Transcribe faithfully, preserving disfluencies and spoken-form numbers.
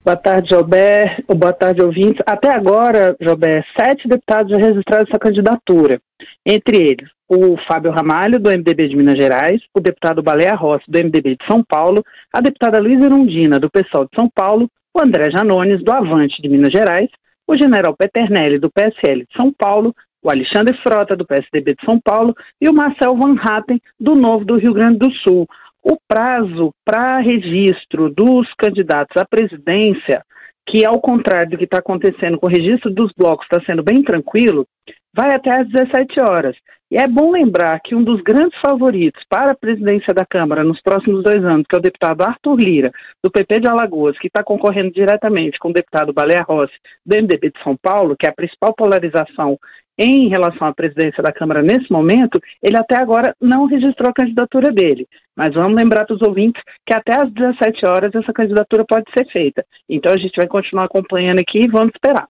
Boa tarde, Jobé. Boa tarde, ouvintes. Até agora, Jobé, sete deputados já registraram essa candidatura. Entre eles, o Fábio Ramalho, do M D B de Minas Gerais, o deputado Baleia Rossi, do M D B de São Paulo, a deputada Luísa Erundina, do PSOL de São Paulo, o André Janones, do Avante de Minas Gerais, o general Peternelli, do P S L de São Paulo, o Alexandre Frota, do P S D B de São Paulo, e o Marcel Van Hatten, do Novo do Rio Grande do Sul. O prazo para registro dos candidatos à presidência, que ao contrário do que está acontecendo com o registro dos blocos, está sendo bem tranquilo, vai até às dezessete horas. E é bom lembrar que um dos grandes favoritos para a presidência da Câmara nos próximos dois anos, que é o deputado Arthur Lira, do P P de Alagoas, que está concorrendo diretamente com o deputado Baleia Rossi, do M D B de São Paulo, que é a principal polarização em relação à presidência da Câmara nesse momento, ele até agora não registrou a candidatura dele. Mas vamos lembrar para os ouvintes que até às dezessete horas essa candidatura pode ser feita. Então a gente vai continuar acompanhando aqui e vamos esperar.